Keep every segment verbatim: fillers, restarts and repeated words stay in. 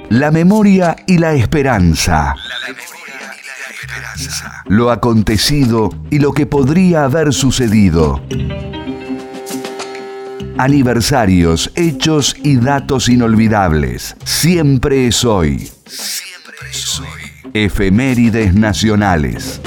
La memoria y la esperanza. Lo acontecido y lo que podría haber sucedido. Aniversarios, hechos y datos inolvidables. Siempre es hoy. Siempre es hoy. Efemérides nacionales.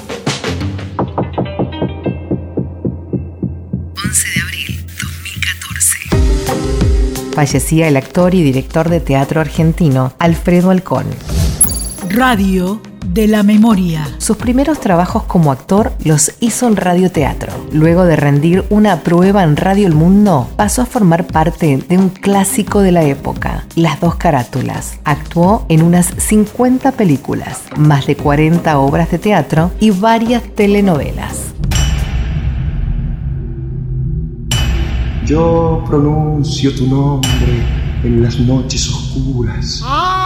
once de abril dos mil catorce. Fallecía el actor y director de teatro argentino Alfredo Alcón. Radio de la memoria. Sus primeros trabajos como actor los hizo en radioteatro. Luego de rendir una prueba en Radio El Mundo, pasó a formar parte de un clásico de la época, Las Dos Carátulas. Actuó en unas cincuenta películas, más de cuarenta obras de teatro y varias telenovelas. Yo pronuncio tu nombre en las noches oscuras.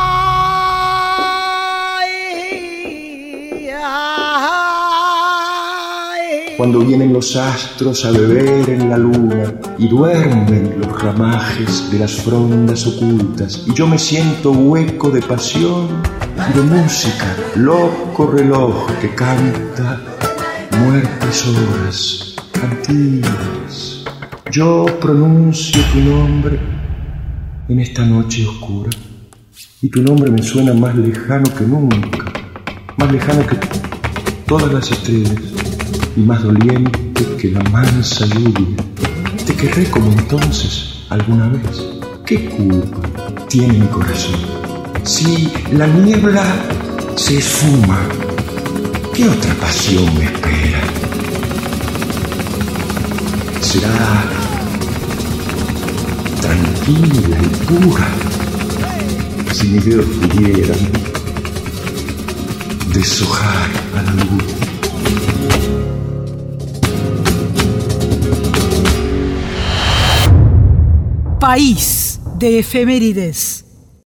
Cuando vienen los astros a beber en la luna y duermen los ramajes de las frondas ocultas, y yo me siento hueco de pasión y de música, loco reloj que canta muertes horas, cantigas. Yo pronuncio tu nombre en esta noche oscura, y tu nombre me suena más lejano que nunca, más lejano que todas las estrellas, y más doliente que la mansa lluvia. Te querré como entonces alguna vez. ¿Qué culpa tiene mi corazón? Si la niebla se esfuma, ¿qué otra pasión me espera? Será tranquila y pura, si mis dedos pudieran deshojar a la luz. País de efemérides.